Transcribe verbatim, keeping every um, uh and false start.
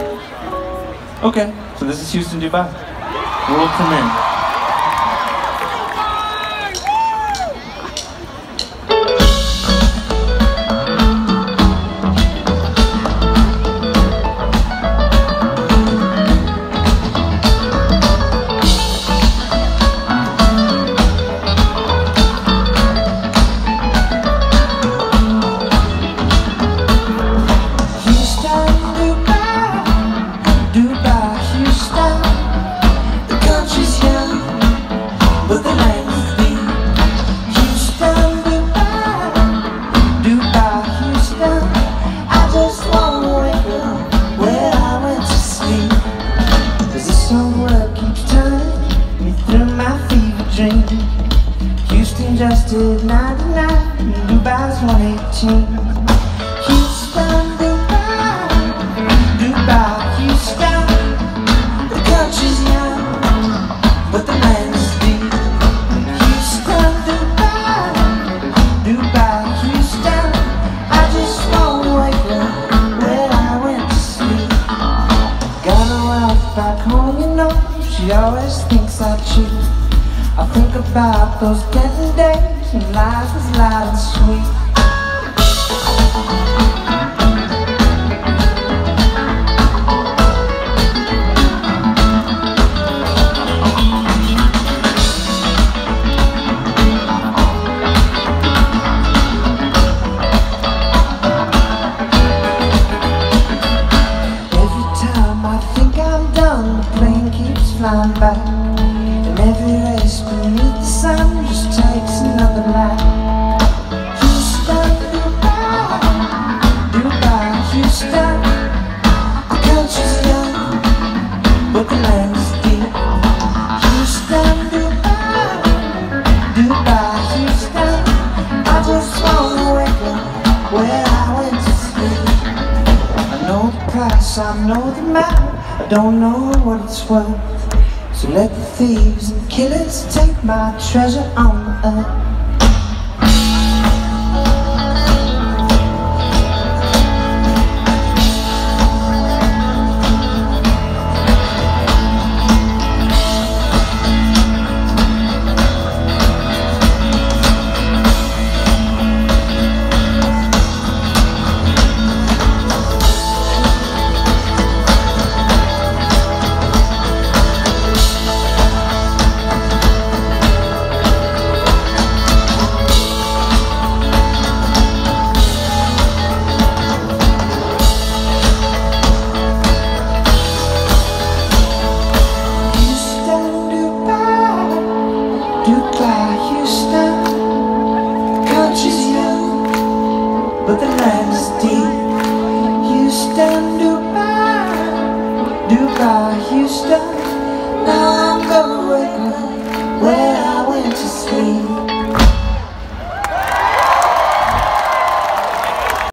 Okay, so this is Houston, Dubai. World premiere. Houston just did ninety-nine, Dubai's one eighteen. Houston, Dubai, Dubai, Houston. The country's young, but the land is deep. Houston, Dubai, Dubai, Houston. I just wanna wake up where I went to sleep. Got a wife back home, you know, she always thinks I cheat. I think about those getting days when life was light and sweet. Every time I think I'm done, the plane keeps flying back. And every race beneath the sun just takes another lap. Houston, Dubai, Dubai, Houston. The country's young, but the land's deep. Houston, Dubai, Dubai, Houston. I just wanna wake up where I went to sleep. I know the price, I know the amount, I don't know what it's worth. So let the thieves and killers take my treasure on the earth.